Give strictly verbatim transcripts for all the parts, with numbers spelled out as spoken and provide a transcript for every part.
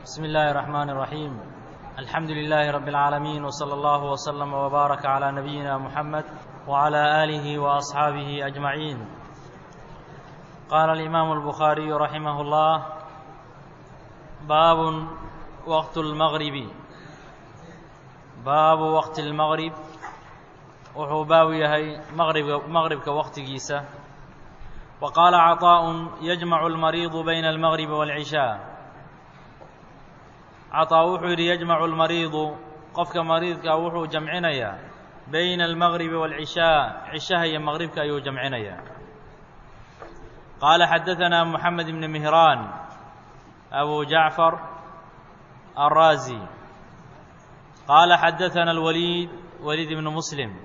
بسم الله الرحمن الرحيم الحمد لله رب العالمين وصلى الله وسلم وبارك على نبينا محمد وعلى آله وأصحابه أجمعين. قال الإمام البخاري رحمه الله: باب وقت المغرب. باب وقت المغرب wuxuu baabu yahay maqribka maqribka waqtigiisa. وقال عطاء يجمع المريض بين المغرب والعشاء. عطاء wuxuu yidhi يجمع المريض qofka mariidka wuxuu jamcinayaa بين المغرب والعشاء عشاء iyo maqribka ayuu jamcinayaa. قال حدثنا محمد بن مهران أبو جعفر الرازي قال حدثنا الوليد وليد بن مسلم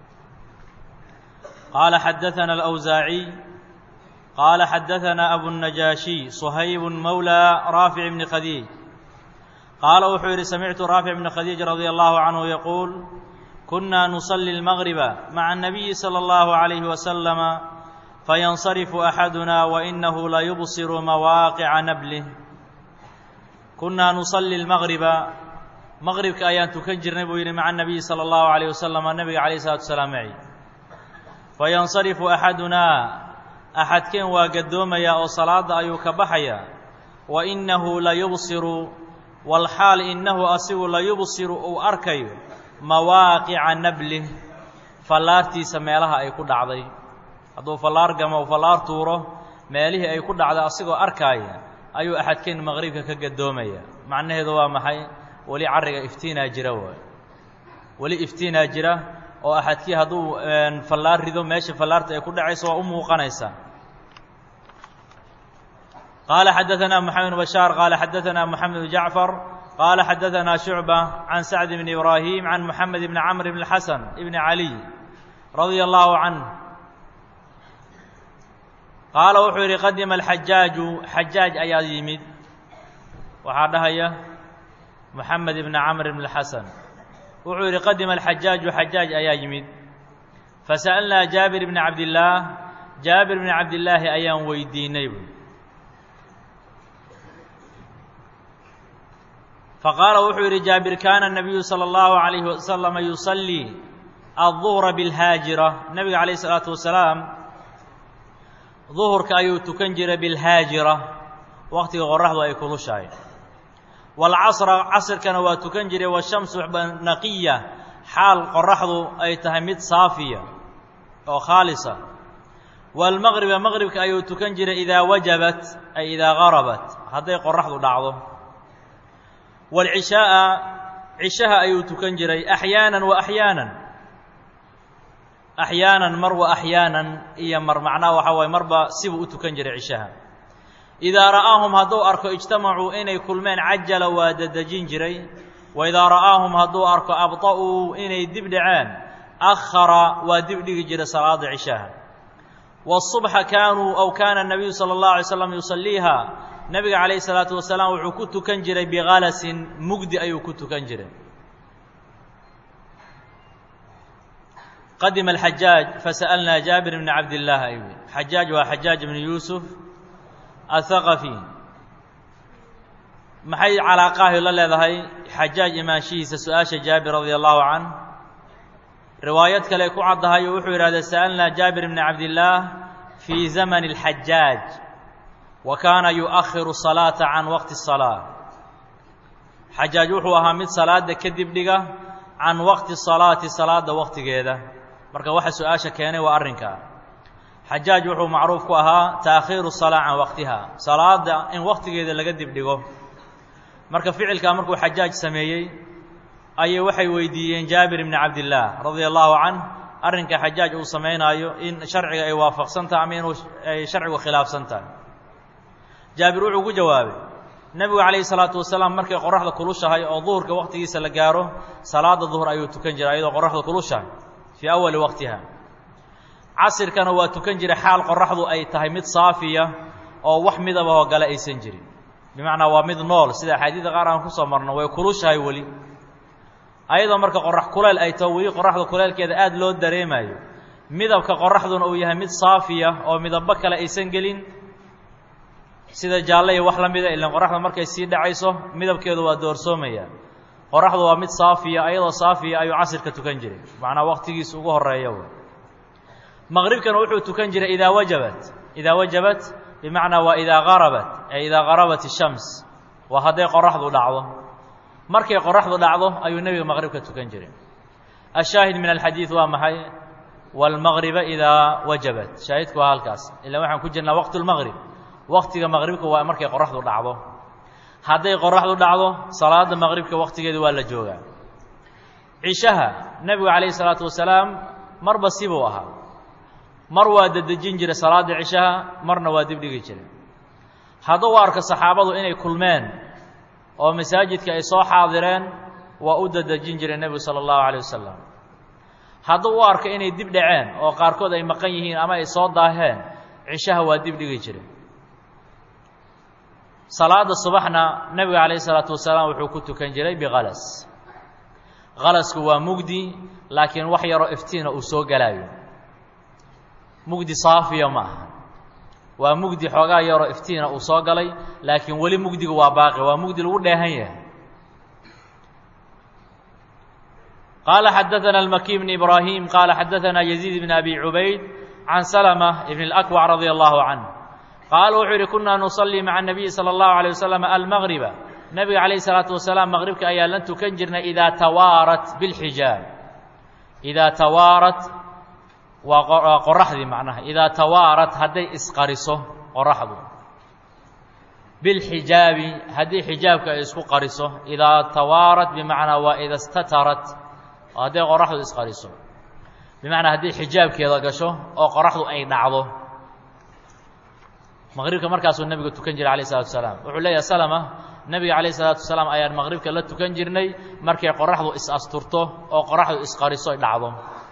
قال حدثنا الأوزاعي قال حدثنا أبو النجاشي صهيب مولى رافع بن خديج قال وحير سمعت رافع بن خديج رضي الله عنه يقول: كنا نصلي المغرب مع النبي صلى الله عليه وسلم فينصرف أحدنا وإنه لا يبصر مواقع نبله. كنا نصلي المغرب مغربك أيان تكجر نبوي مع النبي صلى الله عليه وسلم النبي عليه الصلاة والسلام معي. فينصرف أحدنا أحد كن وقدوم يا أو صلاة أيوك بحيا وإنه لا يبصر والحال إنه أسيو لا يبصر أو أركي مواقع نبله فلارتي سميلها أي كود عضي أدو فلار جما وفلار توره ماله أي كود عضي أسيو أركاي أيو أحد كن مغربك كقدوم يا مع أنه ذو محي ولي عرق إفتينا جروا ولي إفتينا جرا oo axadkii hadduu fallaar rido meesha fallaarta ay ku dhacayso waa u muuqanaysaa. قال حدثنا محمد بن بشار قال حدثنا محمد بن جعفر قال حدثنا شعبة عن سعد بن إبراهيم عن محمد بن عمرو بن الحسن بن علي رضي الله عنه قال وحير قدم الحجاج حجاج أياد يمد وحدها محمد بن عمرو بن الحسن وحير قدم الحجاج حجاج أيا يمد فسألنا جابر بن عبد الله جابر بن عبد الله أيام ويديني فقال وحير جابر: كان النبي صلى الله عليه وسلم يصلي الظهر بالهاجرة. النبي عليه الصلاة والسلام ظهر كأيو تكنجر بالهاجرة وقت غرحض أي كل شيء. والعصر عصر كان وتكنجر والشمس نقية حال قرحض أي تهمد صافية أو خالصة. والمغرب مغرب كأيو تكنجر إذا وجبت أي إذا غربت هذا قرحض دعضه. والعشاء عشاء أيو تكنجر أحيانا وأحيانا أحيانا مر وأحيانا إيا مر معناه وحوى مربى سبو تكنجر عشاء. إذا رآهم هدو أركو اجتمعوا إني كلمين عجل وددجين جري. وإذا رآهم هدو أركو أبطأوا إني دبدعان أخر ودبدج جري صلاة عشاء. والصبح كانوا أو كان النبي صلى الله عليه وسلم يصليها نبي عليه الصلاة والسلام وعكوت كنجري بغالس مجد أي كنت كنجري. قدم الحجاج فسألنا جابر بن عبد الله أيوه حجاج وحجاج بن يوسف الثقفي maxay calaaqahay la leedahay xajaaj imaashiisa su'aasha jaabir radiyallahu anhu. riwaayad kale ku cadahay wuxuu yiraahdaa sa'alna jaabir ibn abdillah fi zaman al-hajjaj wa kana yu'akhiru salata an waqti as-salah. xajaaj wuxuu ahaa mid salaada kadib dhiga an waqti salati salaada waqtigeeda. marka waxa su'aasha keenay waa arrinka xajaaj wuxuu macruuf ku ahaa taakhiru salaa an waqtiha salaada in waqtigeeda laga dib dhigo. marka ficilka markuu xajaaj sameeyay ayay waxay weydiiyeen jaabir ibn abdillah radiyallahu anhu arrinka xajaaj uu sameeynaayo in sharciga ay waafaqsantahay ama inuu ay sharcigu khilaafsantahay. jaabir wuxuu ugu jawaabay nabiga calayhi salaatu wasalaam markay qoraxda kulushahay oo duhurka waqtigiisa la gaaro salaada duhur ayuu tukan jiray iyadoo qoraxda kulushahay fi awwal waqtiha. casirkana waa tukan jiray xaal qoraxdu ay tahay mid saafiya oo wax midaba oo gala aysan jirin. bimacnaa waa mid nool sida xadiida qaar aan ku soo marno way kulushahay wali ayadoo marka qorax kuleel ay tahay wali qoraxda kuleelkeeda aad loo dareemayo midabka qoraxduna uu yahay mid saafiya oo midaba kale aysan gelin sida jaalle iyo wax la mida ilaa qoraxda markay sii dhacayso midabkeedu waa doorsoomaya qoraxdu waa mid saafiya ayadoo saafiya ayuu casirka tukan jiray macnaa waqtigiisa ugu horeeya wey maqribkana wuxuu tukan jiray idaa wajabat idaa wajabat bimacnaa waa idaa garabat ee idaa garabat ishams waa hadday qoraxdu dhacdo markay qoraxdu dhacdo ayuu nebiga maqribka tukan jiray ashaahid min alxadiid waa maxay waalmaqriba idaa wajabat shaahidku waa halkaas ilaa waxaan ku jirnaa waqtu lmaqrib waqtiga maqribka waa markay qoraxdu dhacdo hadday qoraxdu dhacdo salaada maqribka waqtigeeda waa la joogaa cishaha nebigu calayhi salaatu wasalaam marba sibuu ahaa mar waa dedejin jiray salaada cishaha marna waa dib dhigi jiray hadduu u arko saxaabadu inay kulmeen oo masaajidka ay soo xaadireen waa u dedejin jiray nebigu sala allahu calayh wasalam hadduu u arko inay dib dhaceen oo qaarkood ay maqan yihiin ama ay soo daaheen cishaha waa dib dhigi jiray salaada subaxna nebiga calayhi salaatu wasalaam wuxuu ku tukan jiray bikalas kalasku waa mugdi laakiin wax yaroo iftiina uu soo galaayo mugdi saafiya ma aha waa mugdi xoogaa yaroo iftiina uu soo galay laakiin weli mugdigu waa baaqi waa mugdi lagu dheehan yahay qaala xadaثana almaki bn ibraahim qaala xadaثana yaziid bn abi cubayd can salma bn اlأkwac radia allahu canh qaala wuxuu yidhi kunaa nusalii maca الnabiyi salى اllahu عalيه wasalam almagriba nebiga calayh الsalaatu wasalaam maqribka ayaa lan tukan jirnay idaa tawaarat biاlxijaab idaa tawaarat waa qoraxdii macnaha idaa tawaarat hadday isqariso qoraxdu bilxijaabi haddii xijaabka ay isku qariso idaa tawaarat bimacnaa waa ida statarat hadday qoraxdu isqariso bimacnaa haddii xijaabkeeda gasho oo qoraxdu ay dhacdo maqribka markaasuu nebigu tukan jiray alayh salatu wasalaam wuxuu leeyahay salama nebiga calayh salaatu wasalaam ayaan maqribka la tukan jirnay markay qoraxdu is-asturto oo qoraxdu isqariso ay dhacdo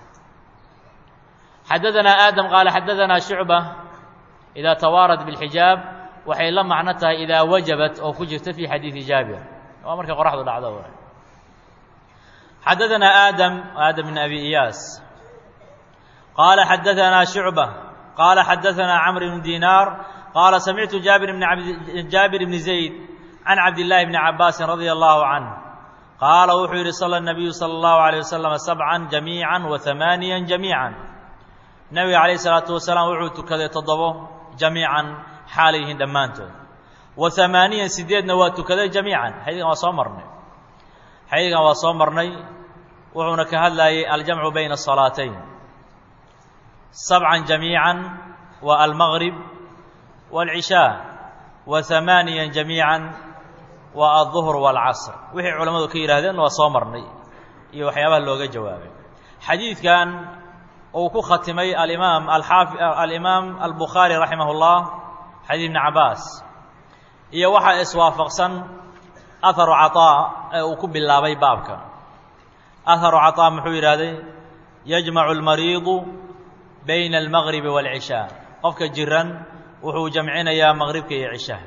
xadaثana aadam qaala xadaثana shucba idaa tawaarat biاlxijaab waxay la macno tahay idaa wajabat oo ku jirta fii xadiidi jaabir waa markay qoraxdu dhacdo xadaثana aadam aadam bn abi iyaas qaala xadaثana shucba qaala xadaثana camr bn dinaar qaala samictu jaabir bn jaabir bni zayd can cabdillaahi bni cabaasin radia allahu canh qaala wuxuu yidhi sala الnabiyu salى اllahu عalيه wasalam sabcan jamiica wa hamaaniya jamiica nebiga calayh isalaatu wasalaam wuxuu tukaday toddobo jamiican xaalay yihiin dhammaantood wa hamaaniyan sideedna waa tukaday jamiican xadiidkan waa soo marnay xadiidkan waa soo marnay wuxuuna ka hadlayay aljamcu bayna asalaatayn sabcan jamiican waa almaqrib waalcishaa wa hamaaniyan jamiican waa alduhr waalcasr wixii culammadu ka yidhaahdeen waa soo marnay iyo waxyaabaha looga jawaabay xadiidkan uu ku khatimay alimaam alxaafi alimaam albukhaari raximah اllah xadiid ibni cabaas iyo waxaa iswaafaqsan aharu caطaa ee uu ku bilaabay baabka aharu caطaa muxuu yidhaahday yajmacu اlmariidu bayna almagribi wاlcishaa qofka jiran wuxuu jamcinayaa maqribka iyo cishaha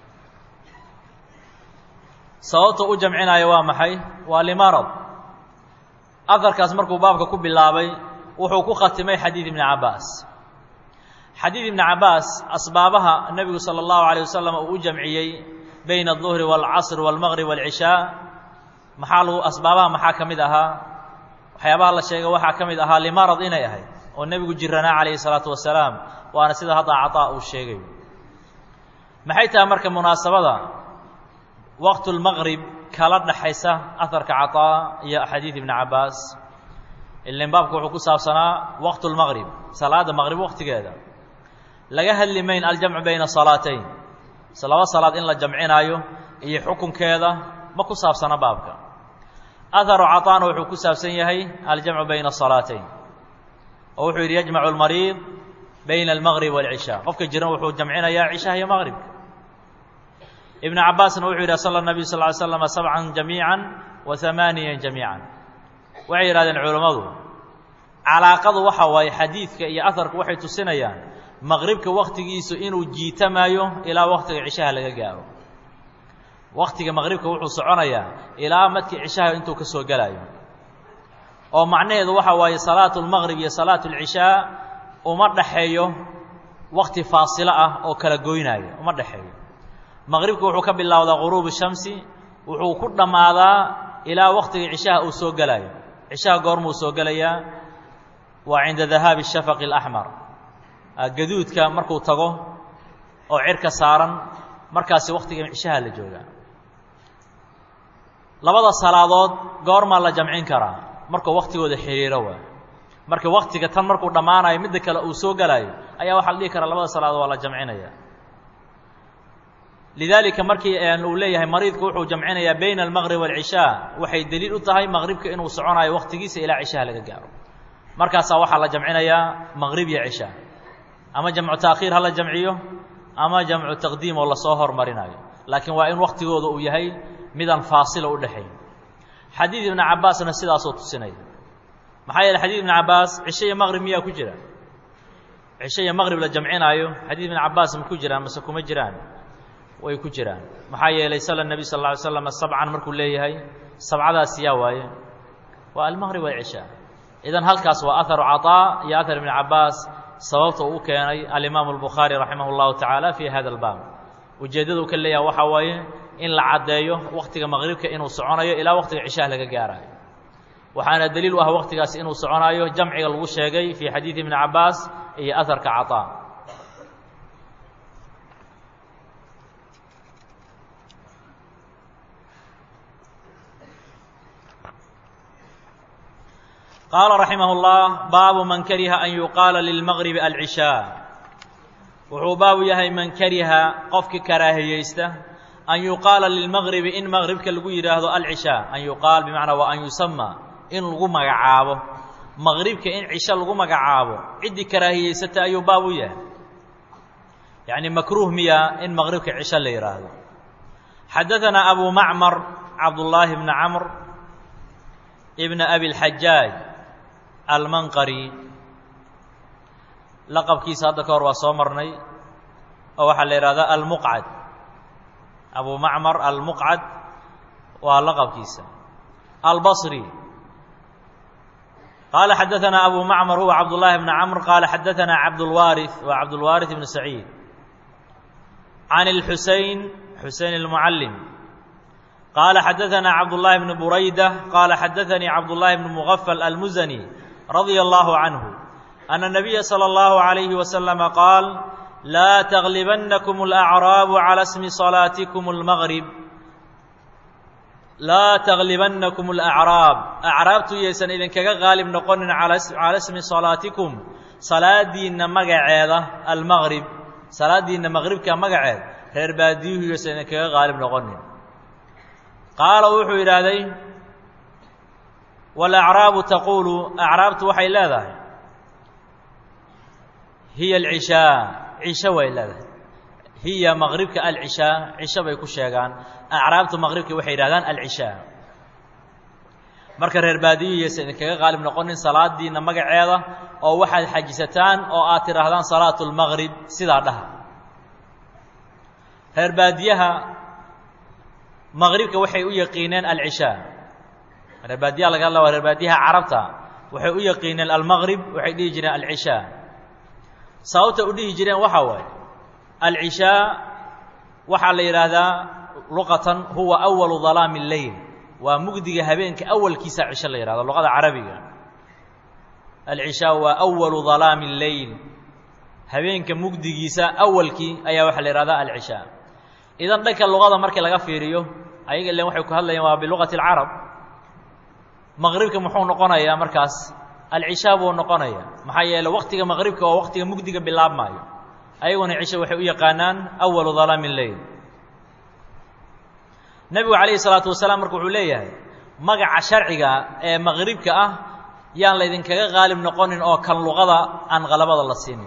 sababta u jamcinaya waa maxay waa limarad aharkaas markuu baabka ku bilaabay wuxuu ku khatimay xadiid ibni cabaas xadiid ibni cabaas asbaabaha nebigu salى اllahu عalيه wasalam uu u jamciyey bayna الظuhri wاlcasr wاlmaqrib wاlcishaa maxaa lagu asbaabaha maxaa ka mid ahaa waxyaabaha la sheegay waxaa ka mid ahaa limarad inay ahayd oo nebigu jiranaa calayhi الsalaatu wasalaam waana sida hadda caطaa uu sheegay maxay tahay marka munaasabada waqtu اlmaqrib kala dhaxaysa aharka caطaa iyo xadiid ibni cabaas ilan baabka wuxuu ku saabsanaa waqtu اlmaqrib salaada maqrib waqtigeeda laga hadli mayn aljamcu bayna salaatayn se laba salaad in la jamcinaayo iyo xukunkeeda ma ku saabsana baabka aharu caطaana wuxuu ku saabsan yahay aljamcu bayna salaatayn oo wuxuu yidhi yajmacu اlmariid bayna almaqrib wاlcishaa qofka jiran wuxuu jamcinayaa cishaha iyo maqribka ibnu cabaasna wuxuu yidhi sala الnabiyu sal ly slama sabcan jamiica wa hamaaniyan jamiica waxay yidhahdeen culammadu calaaqadu waxa waaye xadiidka iyo aharku waxay tusinayaan maqribka waktigiisu inuu jiitamaayo ilaa waktiga cishaha laga gaaro waktiga maqribka wuxuu soconayaa ilaa madkii cishaha intuu ka soo gelayo oo macnaheedu waxa waaye salaatu lmaqrib iyo salaatu lcishaa uma dhaxeeyo wakti faasilo ah oo kala goynaayo uma dhexeeyo maqribku wuxuu ka bilowdaa quruub shamsi wuxuu ku dhammaadaa ilaa waqtiga cishaha uu soo gelayo cishaha goormuu soo gelayaa waa cinda dahaabi shafaqi alaxmar gaduudka markuu tago oo cirka saaran markaasi waqtiga cishaha la joogaa labada salaadood goormaa la jamcin karaa markuu waqtigooda xiriiro waa marka waqtiga tan markuu dhammaanayo midda kale uu soo gelayo ayaa waxaa la dhihi karaa labada salaadood waa la jamcinaya lidaalika markii uu leeyahay mariidku wuxuu jamcinayaa bayna almaqrib waalcishaa waxay deliil u tahay maqribka inuu soconayo waqtigiisa ilaa cishaha laga gaaro markaasaa waxaa la jamcinayaa maqrib iyo cishaa ama jamcu taakhiir ha la jamciyo ama jamcu taqdiim oo lasoo hormarinayo laakiin waa in waqtigooda uu yahay midaan faasila u dhexayn xadiid ibnu cabbaasna sidaasoo tusinaya maxaa yeeley xadiid ibnu cabbaas cisho iyo maqrib miyaa ku jira cisho iyo maqrib la jamcinaayo xadiid ibnu cabbaas ma ku jiraan mase kuma jiraan way ku jiraan maxaa yeelay sala nebi sal lla alay slam sabcan markuu leeyahay sabcadaas yaa waaye waa almaqrib waalcishaa idan halkaas waa aharu caطaa iyo ahar ibnu cabbaas sababta uu keenay alimaamu albukhaari raximah اllahu tacaala fi hada albaab ujeeddada uu ka leeyahay waxaa waaye in la caddeeyo waqtiga maqribka inuu soconayo ilaa waqtiga cishaha laga gaarayo waxaana daliil u ah waqtigaasi inuu soconayo jamciga lagu sheegay fii xadiidi ibni cabbaas iyo aharka caطaa qaala raximah اllah baabu man kariha an yuqaala lilmaqribi alcishaa wuxuu baabu yahay man kariha qofki karaahiyeysta an yuqaala lilmaqribi in maqribka lagu yidhaahdo alcishaa an yuqaal bimacnaa waa an yusama in lagu magacaabo maqribka in cisho lagu magacaabo ciddii karaahiyeysata ayuu baab u yahay yacni makruuh miya in maqribka cisho la yidhaahdo xadaanaa abu macmar cabdullaahi bni camr ibna abi lxajaaj almanqari laqabkiisa hadda ka hor waa soo marnay oo waxaa la yidhahdaa almuqcad abu macmar almuqcad waa laqabkiisa albصri qaala xadaanaa abu macmar huwa cabdullaahi bni camr qaala xadaanaa cabdulwaariث waa cabdulwaariث ibnu saciid can اlxusein xusein اlmucallim qaala xadaanaa cabdullaahi bni burayda qaala xadaanii cabdullaahi bni mugafal almusani radia allahu canhu ana nabiya salى اllahu عalayhi wasalama qaal laa taglibannakum alacraabu cala smi salaatikum almaqrib laa taglibannakum alacraab acraabtu yaysan idinkaga qaalib noqonin cala smi salaatikum salaadiinna magaceeda almaqrib salaadiinna maqribka magaceed reer baadiyuhu yaysan idinkaga qaalib noqonin qaala wuxuu yidhaahday waalacraabu taquulu acraabtu waxay leedahay hiya alcishaa cisho way leedahay hiya maqribka alcishaa cisho bay ku sheegaan acraabtu maqribka waxay yidhahdaan alcishaa marka reer baadiyu yaysan idinkaga qaalib noqonin salaadiinna magaceeda oo waxaad xajisataan oo aad tidhaahdaan salaatu lmaqrib sidaa dhaha reer baadiyaha maqribka waxay u yaqiineen alcishaa reer baadiyaha laga hadla waa reer baadiyaha carabta waxay u yaqiineen almaqrib waxay dhihi jireen alcishaa sababta u dhihi jireen waxaa waaye alcishaa waxaa la yidhaahdaa luqatan huwa awalu dalaami اleyl waa mugdiga habeenka awalkiisa cisho la yihahdo luqada carabiga alcishaa waa awalu dalaami اleyl habeenka mugdigiisa awalkii ayaa waxaa la yihahdaa alcishaa idan dhanka luqada markii laga fiiriyo ayaga ilen waxay ku hadlayaan waa biluqati اlcarab maqribka muxuu noqonayaa markaas alcishaa buu noqonaya maxaa yeele waqtiga maqribka oo waqtiga mugdiga bilaabmaayo ayaguna cisho waxay u yaqaanaan awalu dalaami اleyl nebigu calayhi salaatu wasalaam marka wuxuu leeyahay magaca sharciga ee maqribka ah yaan laydinkaga qaalib noqonin oo kan luqada aan qalabada la siinin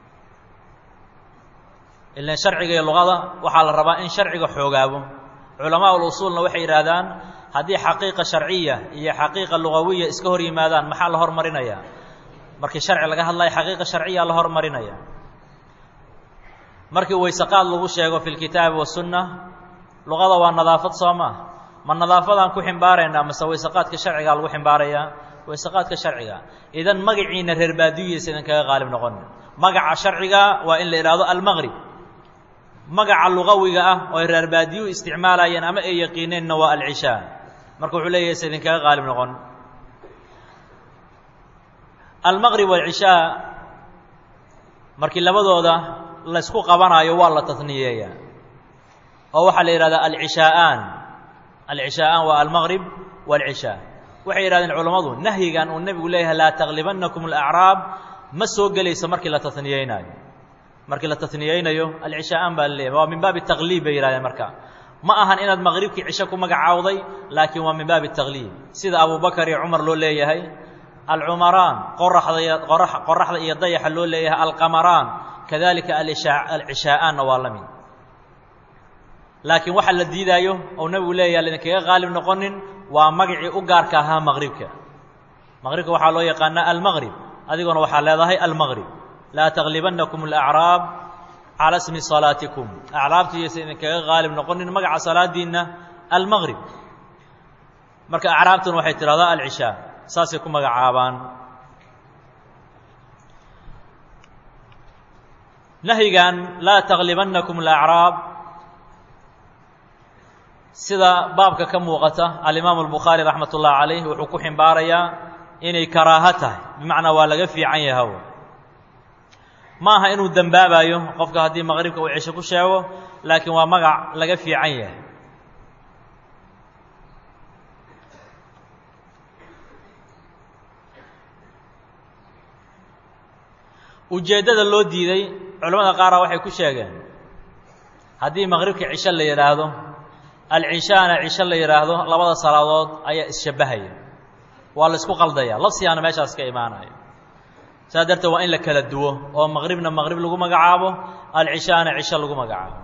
ilan sharciga iyo luqada waxaa la rabaa in sharciga xoogaabo culamaa ulusuulna waxay yidhaahdaan haddii xaqiiqa sharciya iyo xaqiiqa lugawiya iska hor yimaadaan maxaa la hormarinaya markii sharci laga hadlayo xaqiiqa sharciya la hormarinaya markii waysaqaad lagu sheego fi lkitaabi wasunna luqada waa nadaafad soo maa ma nadaafadaan ku ximbaaraynaa mase waysaqaadka sharcigaa lagu ximbaarayaa waysaqaadka sharciga idan magaciina reer baadiyuyaysa idinkaga qaalib noqonin magaca sharciga waa in la idhaahdo almaqrib magaca lugawiga ah oo ay reer baadiyu isticmaalayeen ama ay yaqiineenna waa alcishaa marka wuxuu leeyahay se idinkaga qaalib noqon almaqrib walcishaa markii labadooda la isku qabanayo waa la tasniyeeyaa oo waxaa la yidhahdaa alcishaa'aan alcishaa'aan waa almaqrib walcishaa waxay yidhahdeen culammadu nahyigan uu nebigu leeyahay laa taglibannakum alacraab ma soo gelayso markii la tasniyeynaayo markii la tasniyeynayo alcishaa'aan baa la leeyahay waa min baabi tagliib bay yidhahdeen marka ma ahan inaad maqribkii cisho ku magacaawday laakiin waa min baabi tagliib sida abubakar iyo cumar loo leeyahay alcumaraan qoraxda iyo qoraxda iyo dayaxa loo leeyahay alqamaraan kadalika alcishaa'aanna waa la mid laakiin waxa la diidaayo oo nebigu leeyahay laydinkaga qaalib noqonin waa magacii u gaarka ahaa maqribka maqribka waxaa loo yaqaanaa almaqrib adiguna waxaa leedahay almaqrib laa taglibannakum alacraab calى smi salaatikum acraabta iyaysa idinkaga qaalib noqonin magaca salaadiinna almaqrib marka acraabtuna waxay tidhahdaa alcishaa saasay ku magacaabaan nahyigan laa taglibannakum alacraab sida baabka ka muuqata alimaamu albukhaari raxmat ullahi calayh wuxuu ku ximbaarayaa inay karaaho tahay bimacnaa waa laga fiican yahaw ma aha inuu dembaabayo qofka haddii maqribka uu cisho ku sheego laakiin waa magac laga fiican yahay ujeeddada loo diiday culamada qaara waxay ku sheegeen haddii maqribka cisho la yidhaahdo alcishaana cisho la yidhaahdo labada salaadood ayaa isshabbahaya waa la isku qaldaya lafsigaana meeshaas ka imaanayo saas darteed waa in la kala duwo oo maqribna maqrib lagu magacaabo alcishaana cisho lagu magacaabo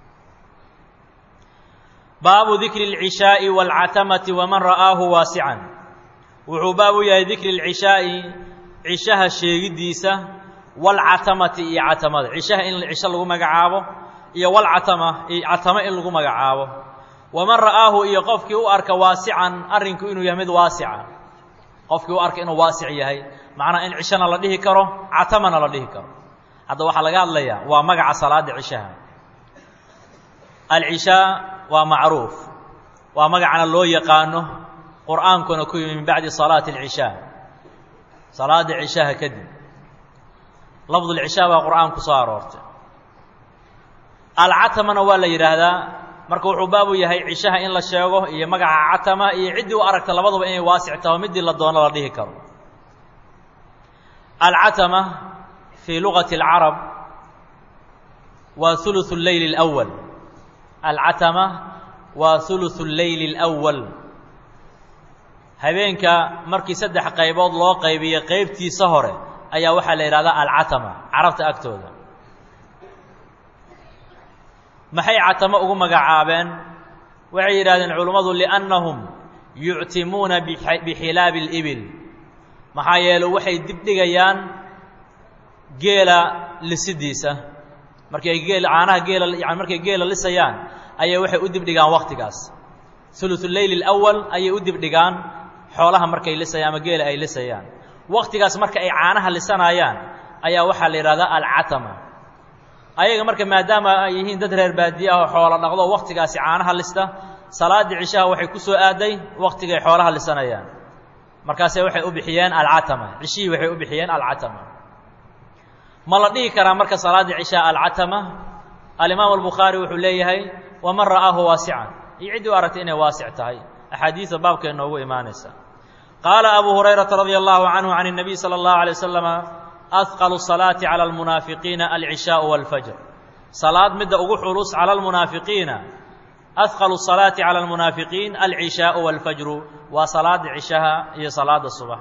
baabu dikri اlcishaaءi wاlcatamati waman ra'aahu waasican wuxuu baab u yahay dikri اlcishaaءi cishaha sheegiddiisa wاlcatamati iyo catamada cishaha in cisho lagu magacaabo iyo wlcatama iyo catamo in lagu magacaabo waman ra'aahu iyo qofkii u arka waasican arrinku inuu yahay mid waasica qofkii u arka inuu waasic yahay macnaa in cishana la dhihi karo catamana la dhihi karo hadda waxaa laga hadlayaa waa magaca salaada cishaha alcishaa waa macruuf waa magacana loo yaqaano qur'aankuna ku yimi min bacdi salaati alcishaa salaada cishaha kadib lafdulcishaa baa qur'aan ku soo aroortay alcatamana waa la yidhaahdaa marka wuxuu baabu yahay cishaha in la sheego iyo magaca catama iyo ciddii u aragta labaduba inay waasic taho midii la doono la dhihi karo alcatama fii lugati اlcarab waa uluثu اleyli اlأwal alcatama waa uluثu اleyli اlأwal habeenka markii saddex qaybood loo qaybiyo qaybtiisa hore ayaa waxaa la yidhahdaa alcatama carabta agtooda maxay catamo ugu magacaabeen waxay yidhahdeen culummadu liannahum yuctimuuna bixilaabi اlibil maxaa yeele waxay dibdhigayaan geela lisidiisa markay geel caanaha geela yani markay geela lisayaan ayay waxay u dibdhigaan waktigaas uluثu leyli اlأwal ayay u dibdhigaan xoolaha markay lisayaan ama geela ay lisayaan waktigaas marka ay caanaha lisanayaan ayaa waxaa la yidhahdaa alcatama ayaga marka maadaama ay yihiin dad reer baadiye ah oo xoolo dhaqdo waktigaasi caanaha lista salaaddii cishaha waxay ku soo aaday waktigay xoolaha lisanayaan markaase waxay u bixiyeen alcatama cishihii waxay u bixiyeen alcatama ma la dhihi karaa marka salaaddii cishaha alcatama alimaam albukhaari wuxuu leeyahay waman ra'aahu waasican iyo ciddii u aragtay inay waasic tahay axaadiida baabkay noogu imaanaysa qaala abu hurayrata radia allahu canhu can الnabiy salى اllahu alay wasalama ahqalu salaati cala almunaafiqiina alcishaau walfajr salaad midda ugu xulus cala almunaafiqiina ahqalu salaati cala almunaafiqiin alcishaau walfajru waa salaada cishaha iyo salaada subax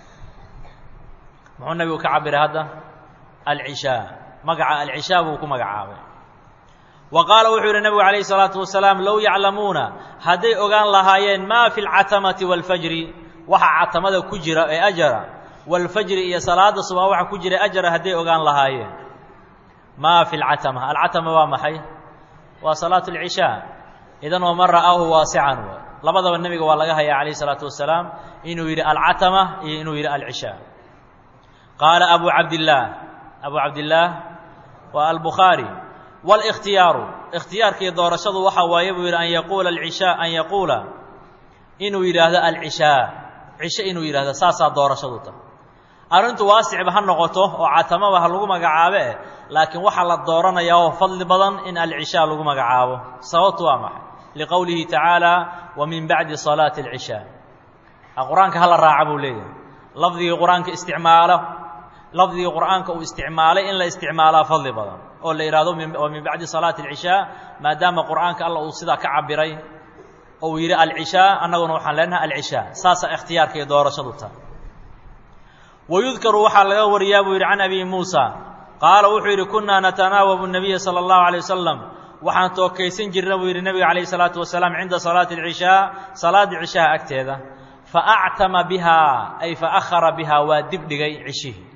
muxuu nabigu ka cabiray hadda alcishaa magaca alcishaa buu ku magacaabay wa qaala wuxuu yidhi nabigu calayhi salaatu wasalaam low yaclamuuna hadday ogaan lahaayeen maa fi alcatamati waalfajri waxa catamada ku jira ee ajara waalfajri iyo salaada subax waxa ku jira ajara hadday ogaan lahaayeen maa fi alcatama alcatama waa maxay waa salaatu alcishaa idan waman ra'aahu waasican w labadaba nebiga waa laga hayaa calayhi salaatu wasalaam inuu yidhi alcatama iyo inuu yidhi alcishaa qaala abu cabdillaah abu cabdillaah waa albukhaari wاlاkhtiyaaru ikhtiyaarkii doorashadu waxa waaye buu yidhi an yaquula alcishaa an yaquula inuu yidhaahdo alcishaa cisho inuu yidhahdo saasaa doorashadu ta arrintu waasicba ha noqoto oo catamaba ha lagu magacaabe eh laakiin waxaa la dooranayaa oo fadli badan in alcishaa lagu magacaabo sababtu waa maxay liqowlihi tacaala wa min bacdi salaati alcishaa qur-aanka hala raaca buu leeyahay lafdigii qur-aanka isticmaalo lafdigii qur'aanka uu isticmaalay in la isticmaalaa fadli badan oo la yidhaahdo wa min bacdi salaati alcishaa maadaama qur'aanka alla uu sidaa ka cabiray oo uu yidhi alcishaa annaguna waxaan leenahay alcishaa saasaa ikhtiyaarka iyo doorashadu tahay wayudkaru waxaa laga wariyaa buu yidhi can abi muusa qaala wuxuu yidhi kunnaa natanaawabu nabiya sala allahu alay wasalam waxaan tookaysan jirna buu yidhi nebiga calayhi salaatu wasalaam cinda salaati alcishaa salaaddii cishaha agteeda fa actama bihaa ay fa akhara bihaa waa dib dhigay cishihii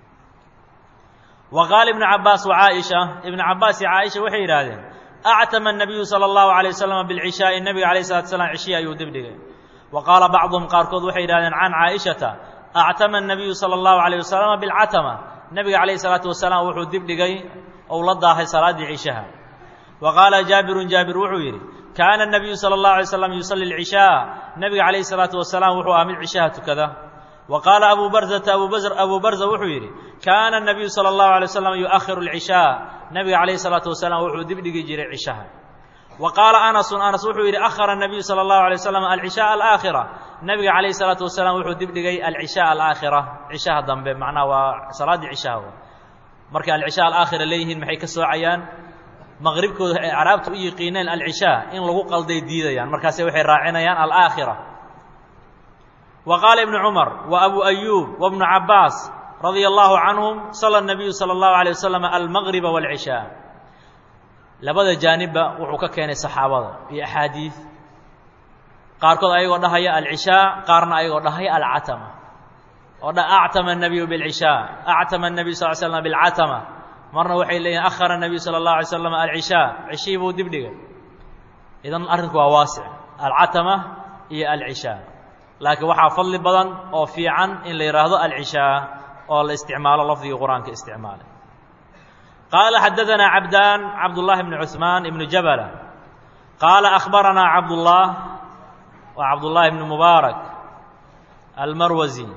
wa qaala ibnu cabbaas wa caaisha ibnu cabbaas iyo caaisha waxay yidhaahdeen actama annabiyu sala allahu alay wasalam bilcishaa'i nebiga calayhi salatu wasalaam cishihii ayuu dib dhigay wa qaala bacduhum qaarkood waxay yidhahdeen can caaishata actama الnabiyu salى اllahu عalيه wasalama biاlcatama nebiga calayhi الsalaatu wasalaam wuxuu dib dhigay ou la daahay salaaddii cishaha wa qaala jaabirun jaabir wuxuu yidhi kaana الnabiyu salى اllahu alay slam yusalli اlcishaa nebiga calayhi الsalaatu wasalaam wuxuu ahaa mid cishaha tukada wa qaala abu barzata abu barza wuxuu yidhi kaana الnabiyu salى اllahu alay wasalam yu'akhiru اlcishaa nebiga calayhi الsalaatu wasalaam wuxuu dib dhigi jiray cishaha wa qaala anasun anas wuxuu yidhi akhara الnabiyu salى اllahu alay wasalam alcishaء alaakhira nebiga calayhi الsalaatu wasalaam wuxuu dib dhigay alcishaء alaakhira cishaha dambe macnaha waa salaaddii cishaha markay alcishaء alaakhira leeyihiin maxay ka soocayaan maqribkooda ay caraabtu u yiqiineen alcishaa in lagu qalday diidayaan markaase waxay raacinayaan alaakhira wa qaala ibnu cumar wa abu ayuub wa bnu cabbaas radia allahu canhum sala الnabiyu salى اllahu alay wasalam almaqriba wاlcishaa labada jaanibba wuxuu ka keenay saxaabada iyo axaadiid qaarkood ayagoo dhahaya alcishaa qaarna ayagoo dhahaya alcatama oo dha actama الnabiyu biاlcishaa actama الnabiyu sal l slam biاlcatama marna waxay leeyihin akhara الnabiyu salى اllahu alay slam alcishaa cishihii buu dib dhigay idan arrinku waa waasic alcatama iyo alcishaa laakiin waxaa fadli badan oo fiican in la yidhaahdo alcishaa oo la isticmaalo lafdigii qur-aanka isticmaalay qaala xadadanaa cabdaan cabdullahi bni cuثmaan ibnu jabala qaala akhbaranaa cabdullah waa cabdullahi bni mubaarak almarwasi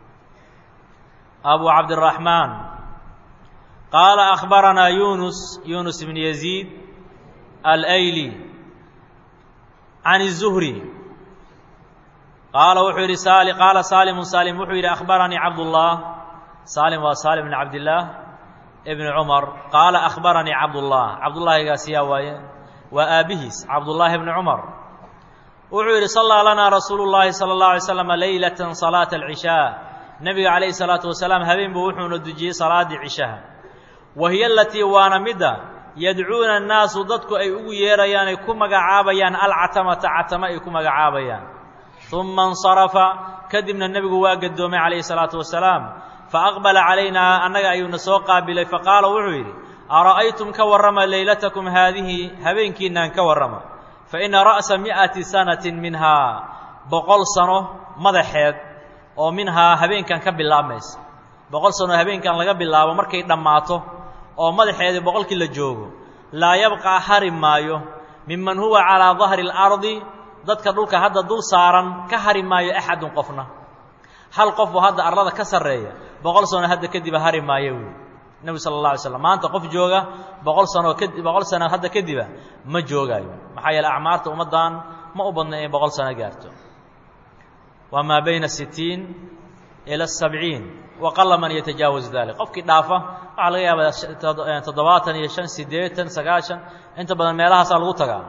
abu cabdiraxmaan qaala akhbaranaa yunus yunus ibn yaziid alayli can الzuhri qaala wuxuu yidhi sali qaala saalimu saalim wuxuu yidhi akhbaranii cabdullah saalim waa saalim bn cabdillaah ibn cumar qaala akhbaranii cabdullah cabdullaahigaas yaa waaye waa aabihiis cabdullaahi bni cumar wuxuu yidhi sallaa lanaa rasuulu llaahi sala اllahu alay slam leylatan salaata alcishaa nebiga calayhi salaatu wasalaam habeen buu wuxuuna dujiyey salaaddii cishaha wa hiya alatii waana midda yadcuuna annaasu dadku ay ugu yeerayaan ay ku magacaabayaan alcatamata catama ay ku magacaabayaan uma insarafa kadibna nebigu waa gadoomay calayhi salaatu wasalaam faaqbala calaynaa annaga ayuuna soo qaabilay faqaala wuxuu yidhi ara'aytum ka warrama leylatakum haadihi habeenkiinaan ka warrama fa ina ra'sa mi'ati sanatin minhaa boqol sano madaxeed oo minhaa habeenkan ka bilaabmaysa boqol sano habeenkan laga bilaabo markay dhammaato oo madaxeedii boqolkii la joogo laa yabqaa hari maayo miman huwa calaa dahri اlardi dadka dhulka hadda dul saaran ka hari maayo axadun qofna hal qof oo hadda arlada ka sarreeya boqol sano hadda kadiba hari maayo wy nebi sala اllah alay slam maanta qof jooga boqol sanoo kadi boqol sano hadda kadiba ma joogaayo maxaa yeele acmaarta ummaddan ma u badna inay boqol sano gaarto waa maa bayna sitiin ila sabciin waqala man yatajaawaz dalik qofkii dhaafa waxaa laga yaabaa toddobaatan iyo shan siddeetan sagaashan inta badan meelahaasaa lagu tagaa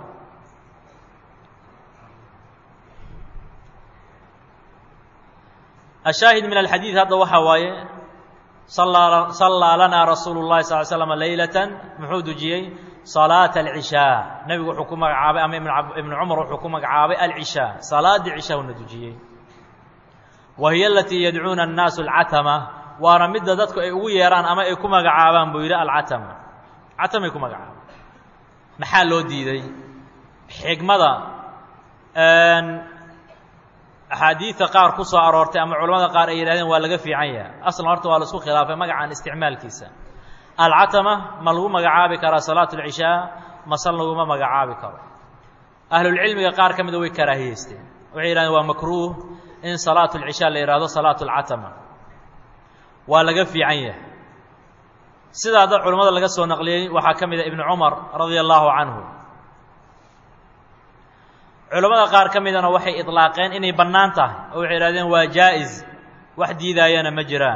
الشhaahid min الxadiiث hadda waxaa waaye صallىa lanaa rasuulu الlahi صل ل slam leylatan muxuu dujiyey صalaaةa العishاء nebigu wuxuu ku magacaabay ama ibnu cumar wuxuu ku magacaabay alعishاء salaaddii cisha una dujiyey wa hiy alatii yadcuuna الnaasu الcatama waana midda dadku ay ugu yeeraan ama ay ku magacaabaan buu yidhi alcatama catamay ku magacaaba maxaa loo diiday xigmada axaadiidta qaar ku soo aroortay ama culamada qaar ay yidhahdeen waa laga fiican yahay aslan horta waa la isku khilaafay magacan isticmaalkiisa alcatama ma lagu magacaabi karaa salaatu alcishaa mase laguma magacaabi karo ahlulcilmiga qaar ka mida way karaahiyeysteen waxay yidhahdeen waa makruuh in salaatu alcishaa la yidhaahdo salaatu alcatama waa laga fiican yahay sidaa dad culimmada laga soo naqliyey waxaa ka mida ibnu cumar radia allaahu canhu culimmada qaar ka midana waxay idlaaqeen inay bannaan tahay oo waxay yidhahdeen waa jaa'is wax diidaayana ma jiraan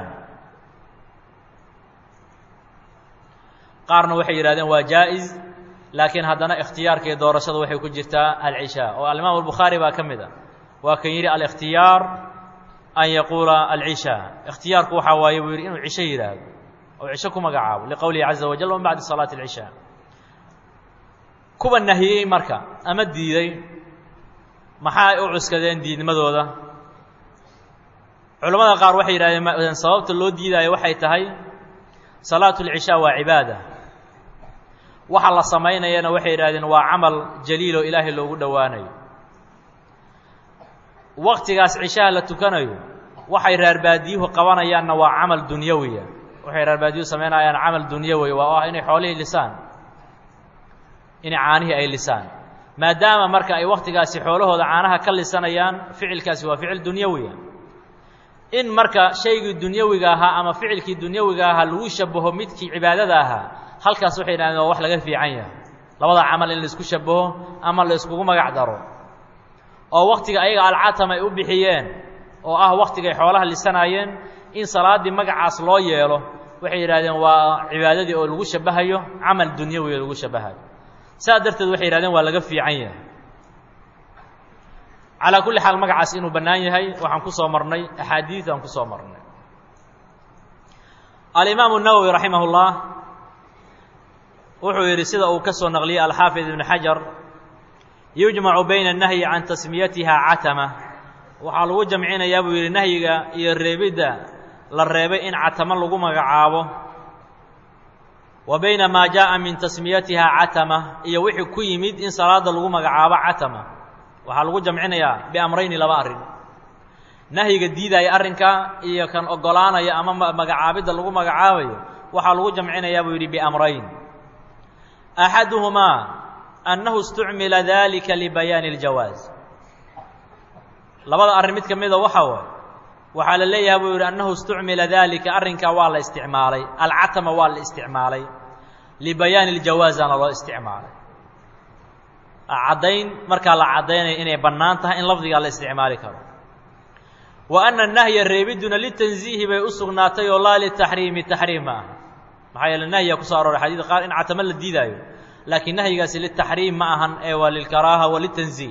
qaarna waxay yidhahdeen waa jaa'is laakiin haddana ikhtiyaarka iyo doorashada waxay ku jirtaa alcishaa oo alimaamu albukhaari baa ka mid a waa kan yidhi alikhtiyaar an yaquula alcishaa ikhtiyaarku waxaa waaye buu yidhi inuu cisho yidhaahdo oo cisho ku magacaabo liqowlihi caza wajal min bacdi salaati alcishaa kuwa nahiyey marka ama diiday maxaa ay u cuskadeen diidnimadooda culammada qaar waxay yidhahdeen sababta loo diidaayo waxay tahay salaatu alcishaa waa cibaada waxa la samaynayana waxay yidhahdeen waa camal jaliiloo ilaahay loogu dhowaanayo waktigaas cishaha la tukanayo waxay reer baadiyuhu qabanayaanna waa camal dunyawiya waxay reer baadiyuhu samaynayaan camal dunyawi waa ah inay xoolihii lisaan inay caanihii ay lisaan maadaama marka ay waktigaasi xoolahooda caanaha ka lisanayaan ficilkaasi waa ficil dunyawiya in marka shaygii dunyawiga ahaa ama ficilkii dunyawiga ahaa lagu shabaho midkii cibaadada ahaa halkaas waxay yidhahdeen waa wax laga fiican yahay labada camal in laisku shabaho ama la iskugu magac daro oo waktiga ayaga alcatama ay u bixiyeen oo ah waktigay xoolaha lisanaayeen in salaaddii magacaas loo yeelo waxay yidhahdeen waa cibaadadii oo lagu shabahayo camal dunyawi oo lagu shabahayo saa darteed waxay yidhahdeen waa laga fiican yahay calaa kulli xaal magacaas inuu bannaan yahay waxaan ku soo marnay axaadiid aan ku soo marnay alimaamu nawowi raximah اllah wuxuu yidhi sida uu ka soo naqliyey alxaafid ibn xajar yujmacu bayna الnahyi can tasmiyatiha catama waxaa lagu jamcinayaa buu yidhi nahyiga iyo reebidda la reebay in catama lagu magacaabo wa bayna maa jaaءa min tasmiyatiha catama iyo wixii ku yimid in salaada lagu magacaabo catama waxaa lagu jamcinayaa biamrayni laba arrin nahyiga diidaya arrinka iyo kan ogolaanaya ama magacaabidda lagu magacaabayo waxaa lagu jamcinayaa buu yidhi biamrayn axaduhumaa annahu istucmila dalika libayaani اljawaaz labada arrin mid ka mida waxa waay waxaa la leeyahay buu yidhi annahu istucmila dalika arrinkaa waa la isticmaalay alcatama waa la isticmaalay libayaani اljawaazana loo isticmaalay caddayn markaa la caddaynayo inay bannaan tahay in lafdigaa la isticmaali karo wa anna nahya reebidduna litanziihi bay u sugnaatay oo laa litaxriimi taxriim ma aha maxaa yeele nahyiga kusoo arooray xadiidka qaar in catamo la diidaayo laakiin nahyigaasi litaxriim ma ahan ee waa lilkaraaha wa litanziih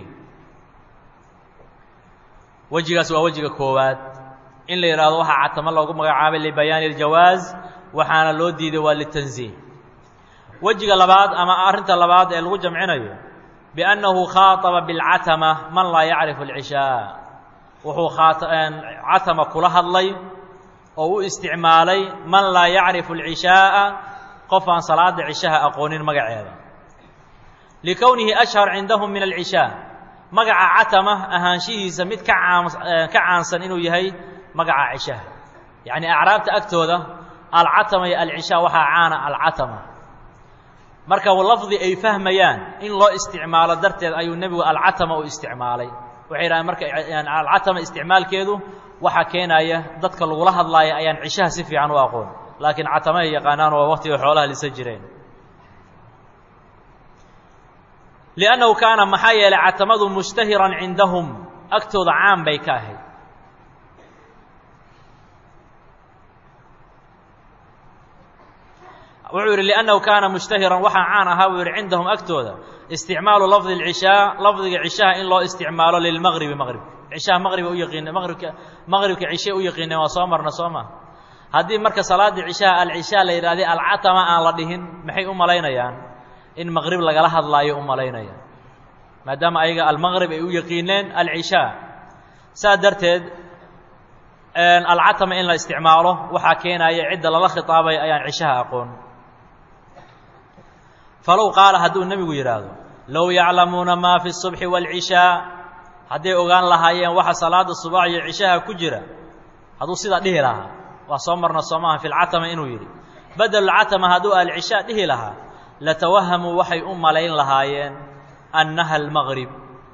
wejigaas waa wejiga koowaad in la yidhaahdo waxaa catamo loogu magacaabay libayaani aljawaaz waxaana loo diiday waa litanziih wejiga labaad ama arrinta labaad ee lagu jamcinayo biannahu khaaطaba bilcatama man laa yacrifu alcishaa wuxuu catama kula hadlay oo u isticmaalay man laa yacrifu alcishaaءa qof aan salaada cishaha aqoonin magaceeda likownihi ashhar cindahum min alcishaa magaca catama ahaanshihiisa mid ka caam ka caansan inuu yahay magaca cishaha yacni acraabta agtooda alcatama iyo alcishaa waxaa caana alcatama marka lafdi ay fahmayaan in loo isticmaalo darteed ayuu nebigu alcatama u isticmaalay waxay yidhahdeen marka alcatama isticmaalkeedu waxaa keenaya dadka lagula hadlaaya ayaan cishaha si fiican u aqoon laakiin catama ay yaqaanaan waa waqtiga xoolaha lisa jireen liannahu kaana maxaa yeelay catamadu mushtahiran cindahum agtooda caan bay ka ahayd wuxuu yidhi liannahu kaana mushtahiran waxaa caan ahaa buu yidhi cindahum agtooda isticmaalu lafdi alcishaa lafdiga cishaha in loo isticmaalo lilmaqribi maqribka cishaha maqriba u yaqiineen maqribka maqribka cishe u yaqiineen waa soo marna soo maa haddii marka salaaddii cishaha alcishaa la yidhahday alcatama aan la dhihin maxay u malaynayaan in maqrib lagala hadlaayo u malaynayaan maadaama ayaga almaqrib ay u yaqiineen alcishaa saa darteed alcatama in la isticmaalo waxaa keenaya cidda lala khitaabay ayaan cishaha aqoon falow qaala hadduu nebigu yidhaahdo low yaclamuuna maa fi الصubxi wاlcishaa hadday ogaan lahaayeen waxa salaada subax iyo cishaha ku jira hadduu sidaa dhihi lahaa waa soo marna soo maaha fi lcatama inuu yidhi badal catama hadduu alcishaa dhihi lahaa latawahamuu waxay u malayn lahaayeen annaha almaqrib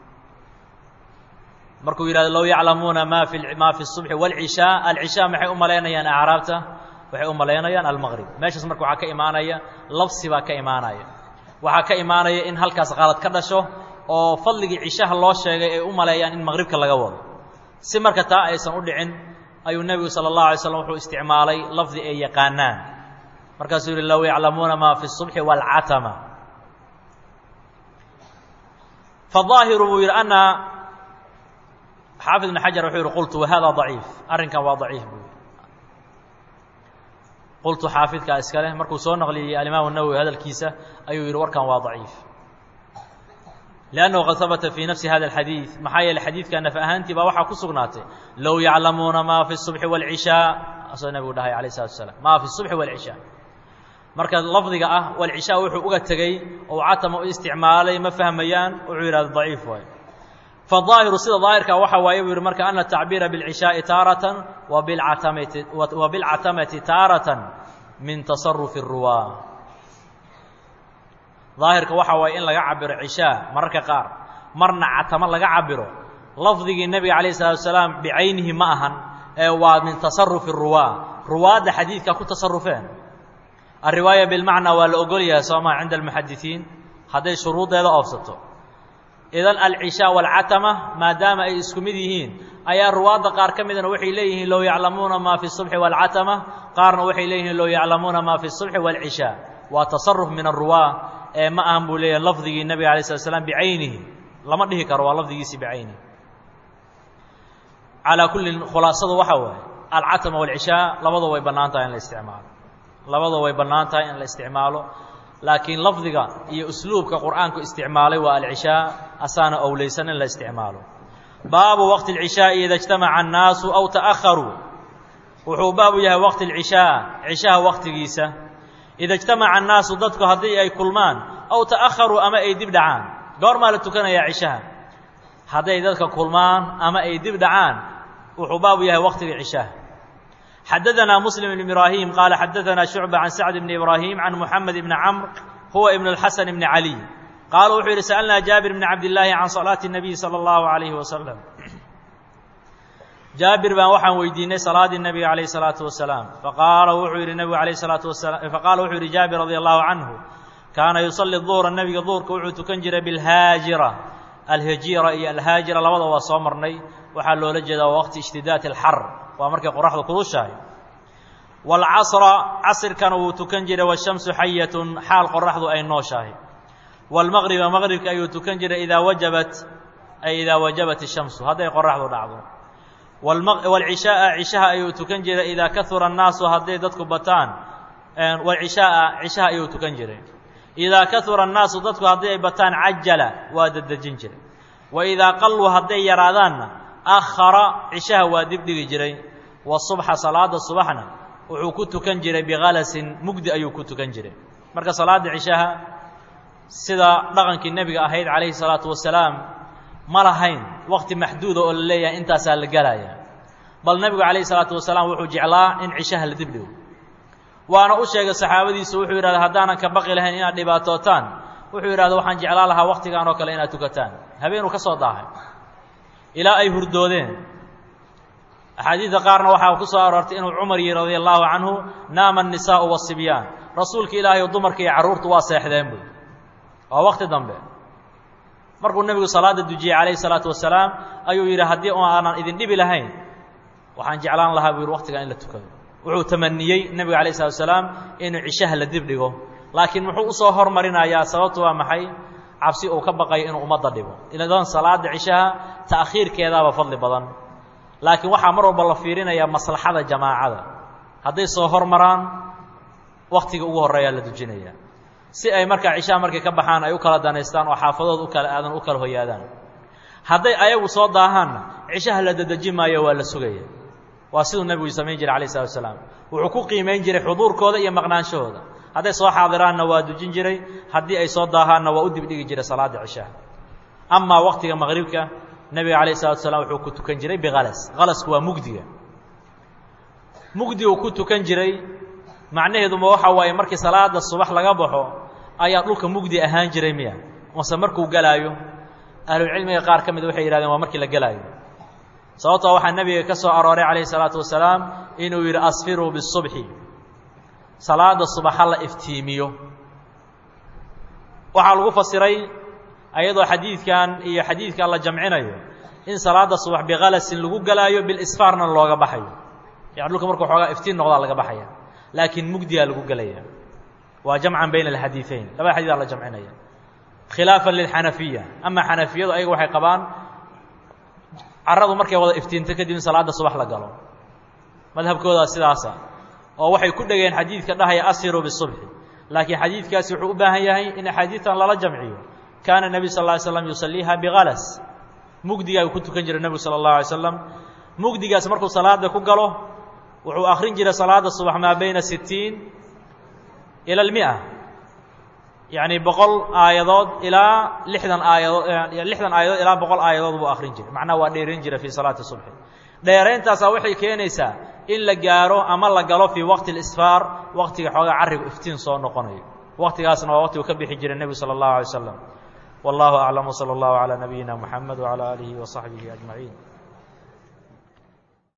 markuu yidhahdo low yaclamuuna ma fi ma fi الصubxi wاlcishaa alcishaa maxay u malaynayaan acraabta waxay u malaynayaan almaqrib meeshaas marka waxaa ka imaanaya labsi baa ka imaanaya waxaa ka imaanaya in halkaas qalad ka dhasho oo fadligii cishaha loo sheegay ay u maleeyaan in maqribka laga wado si marka taa aysan u dhicin ayuu nebigu salى الlaه alay slam wuxuu isticmaalay lafdi ay yaqaanaan markaasuu yihi low yaclamuuna ma fi الصubxi wاlcatama faظaahiru buu yidhi ana xaafid ibn xajar wuxuu yihi qultu wahada ضaciif arrinkan waa ضaciif buu yihi qultu xaafidkaa iska leh markuu soo naqliyey alimaam الnawowi hadalkiisa ayuu yidhi warkan waa ضaciif لأnnahu qad habata fii nafsi hada الxadiiث maxaa yeeley xadiidka naf ahaantii baa waxaa ku sugnaatay low yaclamuuna ma fi الصubxi wاlcishaa asoo nebigu dhahay alayه الsalatu wasalaam ma fi الصubxi wاlcishaa marka lafdiga ah wاlcishaa wuxuu uga tegey ou catama u isticmaalay ma fahmayaan wuxuu yidhahda ضaciif waay faظaahiru sida daahirka waxa waaye buu yihi marka ana tacbiira biاlcishaaءi taaratan wabilcatamati wa bilcatamati taaratan min tasarufi الruwaa daahirka waxa waaye in laga cabiro cishaa mararka qaar marna catamo laga cabiro lafdigii nebiga calayه الsalatu wasalaam bicaynihi ma ahan ee waa min tasarufi الruwaa ruwaadda xadiidka ku tasarufeen alriwaaya bilmacnaa waa la ogol yahay soo maa cinda almuxadisiin hadday shuruuddeeda oofsato idan alcishaa waalcatama maadaama ay isku mid yihiin ayaa ruwaadda qaar ka midana waxay leeyihiin low yaclamuuna ma fi الصubxi wاlcatama qaarna waxay leeyihiin low yaclamuuna ma fi الصubxi wاlcishaa waa tasaruf min aruwaa ee ma ahan buu leeyahay lafdigii nebiga alay slat slam bicaynihi lama dhihi karo waa lafdigiisii bicaynihi calaa kullin khulaasadu waxa waaye alcatama wاlcishaa labada way bannaan tahay in la isticmaalo labada way bannaan tahay in la isticmaalo laakiin lafdiga iyo usluubka qur'aanku isticmaalay waa alcishaa asaana owleysan in la isticmaalo baabu waqti اlcishaaءi ida اجtamaca الnaasu aw ta'aharuu wuxuu baabu yahay waqti اlcishaa cishaha waqtigiisa ida اجtamaca الnaasu dadku haddii ay kulmaan aw ta'aharuu ama ay dib dhacaan goormaa la tukanayaa cishaha hadday dadka kulmaan ama ay dib dhacaan wuxuu baabu yahay waqtiga cishaha xadaثna mسلم بن إبراهيم qال xadaثna شhuعبة عن سعد بن إبراهيم عن محمد بن cمر هو بن الحسن بن علي qال wuxuu yihi سألnaa جابر بن عبد اللahi عن صلاaة النبي صلى الله عليه وسلم jaaبir baan waxaan weydiinay salaadii nebiga عaليه الصلاaةu وaسلام faqaala wuxuu yihi nbigu عaليه الصلاaةu وaسلام faqaala wuxuu yihi jaaبir رضي الله عنه kaana يuصلي الظهر nebiga ظuهرka wuxuu tukan jiray bالhاaجirة alhajiira iyo alhaajira labada waa soo marnay waxaa loola jeedaa waa waqti اشhtidaad الxar waa markay qoraxdu kulushahay wاlcasra casrkana wuu tukan jiray wالshamsu xayatun xaal qoraxdu ay nooshahay wاlmaqriba maqribka ayuu tukan jiray idaa wajabat ay idaa wajabat الshamsu hadday qoraxdu dhacdo wاlcishaaa cishaha ayuu tukan jiray idaa kahura الnaasu hadday dadku bataan wاlcishaaa cishaha ayuu tukan jiray idaa kahura الnaasu dadku hadday ay bataan cajala waa dedejin jiray waidaa qaluu hadday yaraadaanna akhara cishaha waa dibdhigi jiray wasubxa salaada subaxna wuxuu ku tukan jiray bikalasin mugdi ayuu ku tukan jiray marka salaada cishaha sida dhaqankii nebiga ahayd calayhi salaatu wasalaam ma lahayn waqti maxduuda oo la leeyahay intaasaa la gelaya bal nebigu calayhi salaatu wasalaam wuxuu jeclaa in cishaha la dibdhigo waana u sheegay saxaabadiisu wuxuu yidhahda haddaanan ka baqi lahayn inaad dhibaatootaan wuxuu yidhahda waxaan jeclaan lahaa waqtigaan oo kale inaad tukataan habeenuu ka soo daahay ilaa ay hurdoodeen axaadiidda qaarna waxaa ku soo aroortay inuu cumar yihi radia allaahu canhu naama annisaa'u waasibyaan rasuulka ilaahay oo dumarka iyo carruurtu waa seexdeen buy waa waqti dambe markuu nebigu salaadda dujiyey calayhi salaatu wasalaam ayuu yidhi haddii aanan idin dhibi lahayn waxaan jeclaan lahaa buu yidhi waqtigan in la tukado wuxuu tamaniyey nebiga calayhi salatu wasalaam inuu cishaha la dib dhigo laakiin muxuu usoo hormarinayaa sababtu waa maxay cabsi uu ka baqayo inuu ummadda dhibo idan salaada cishaha ta'khiirkeedaaba fadli badan laakiin waxaa mar walba la fiirinayaa maslaxada jamaacada hadday soo hormaraan waktiga ugu horreeyaa la dujinayaa si ay markaa cishaha markay ka baxaan ay u kala danaystaan oo xaafadood u kala aadan u kala hoyaadaan hadday ayagu soo daahaanna cishaha la dadejin maayo waa la sugaya waa siduu nebigu samayn jiray calayh salatu wasalaam wuxuu ku qiimayn jiray xuduurkooda iyo maqnaanshahooda hadday soo xaadiraanna waa dujin jiray haddii ay soo daahaanna waa u dibdhigi jiray salaada cishaha amaa waqtiga maqribka nebiga calayh salatu wasalaam wuxuu ku tukan jiray bikalas kalasku waa mugdiga mugdi uu ku tukan jiray macnaheedu ma waxa waaye markii salaada subax laga baxo ayaa dhulka mugdi ahaan jiray miya mase markuu galaayo ahlulcilmiga qaar ka mid waxay yidhahdeen waa markii la galaayo sababtoo waxaa nebiga ka soo arooray calayhi salaatu wasalaam inuu yidhi asfiruu bisubxi salaada subax ha la iftiimiyo waxaa lagu fasiray ayadoo xadiidkan iyo xadiidkan la jamcinayo in salaada subax biqalasin lagu galaayo bilisfaarna looga baxayo yani dhulka markuu xoogaa iftiin noqdaa laga baxaya laakiin mugdiyaa lagu gelaya waa jamcan bayna alxadiiثayn labada xadiidaa la jamcinaya khilaafan lilxanafiya ama xanafiyadu ayaga waxay qabaan caradu markay wada iftiinto kadib in salaada subax la galo madhabkoodaa sidaasa oo waxay ku dhegeen xadiidka dhahaya asiruu bisubxi laakiin xadiidkaasi wuxuu u baahan yahay in axaadiidtan lala jamciyo kaana nebiyu sal lla ly slam yusaliiha bigalas mugdigaa uu ku tukan jiray nebigu sala allahu alay slam mugdigaas markuu salaada ku galo wuxuu akrin jiray salaada subax maa bayna sitiin ila almia yacni boqol aayadood ilaa lixdan aayadood lixdan aayadood ilaa boqol aayadood buu akrin jiray macnaha waa dheerayn jiray fii salaati subxi dheerayntaasaa waxay keenaysaa in la gaaro ama la galo fii waqti اlisfaar waqtiga xoogaa carrigu iftiin soo noqonayo waqtigaasna waa waqtigu ka bixi jiray nebigu salى اllahu alay wasalam wallahu aclam wsalى اllahu calى nabiyina muxamed wعalى aalihi waصaxbihi ajmaciin